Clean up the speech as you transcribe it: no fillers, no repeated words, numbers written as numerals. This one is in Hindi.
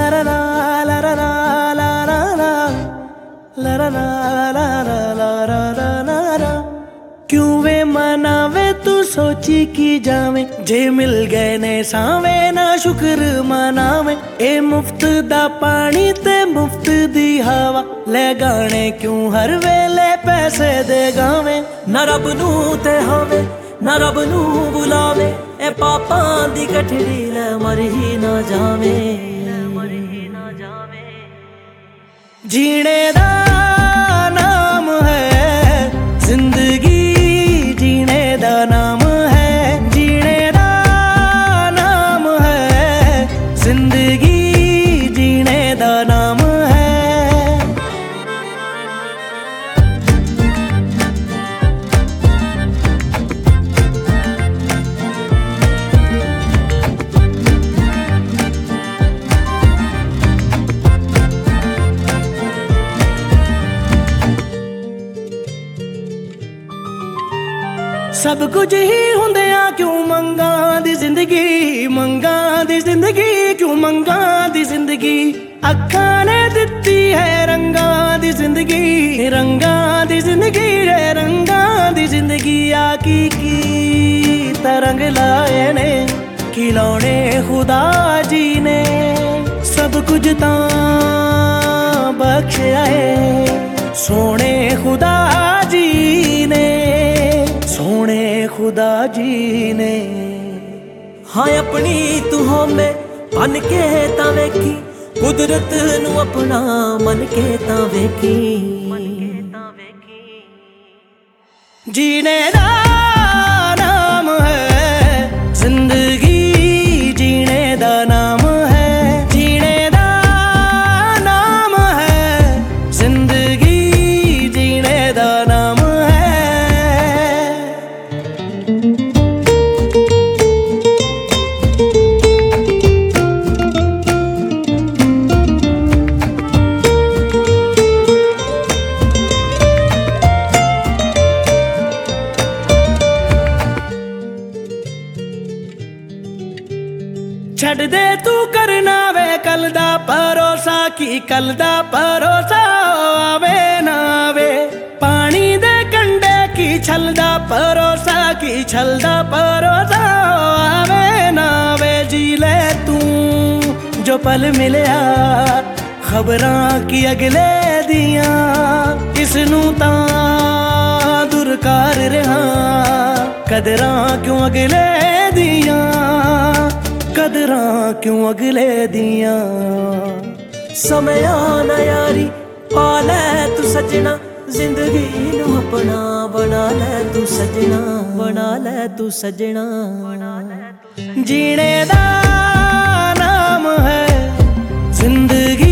ला ला ला ला ला ला ला ला ला ला ला ला ला ला। क्यों वे मनावे तू सोची की जावे, जे मिल गए ने सावे ना शुक्र मनावे। ए मुफ्त दा पानी ते मुफ्त दी हवा, ले गाने क्यों हर वेले पैसे दे गावे। ना रब नू ते होवे ना रब नू बुलावे, ए पापां दी गठड़ी ले मर ही ना जावे। जीने दा नाम है जिंदगी, जीने दा नाम है, जीने दा नाम है जिंदगी, जीने दा नाम है। सब कुछ ही हुंदिया क्यों मंगा दी जिंदगी, मंगा दी जिंदगी क्यों मंगा दी जिंदगी। अखा ने दिती है रंगा दी जिंदगी, रंगा दी जिंदगी रे रंगा दी जिंदगी। आकी की तरंग लाए ने खिलौने खुदा जी ने, सब कुछ ता बख्शया है सोने खुदा जी ने, सोने खुदा जी ने। हाँ अपनी तू होमे बन के ता वेखी, कुदरत नू अपना मन के ता वेखी। जीने दा नाम है जिंदगी, जीने दा नाम है, जीने दा नाम है जिंदगी, जीने दा नाम है। छड़ दे तू करना वे कल दा भरोसा, की कल दा भरोसा आवे ना आवे। पानी दे कंडे की छल दा भरोसा, की छल दा भरोसा आवे ना आवे। जी ले तू जो पल मिलया खबरां की अगले दियां, इसनू तां दुरकार रहा कदरां क्यों अगले दियां, कदरां क्यों अगले दियां। समय आना यारी पाले तू सजना, जिंदगी नू अपना बना ले तू सजना, बना ले तू सजना। जीने दा नाम है जिंदगी,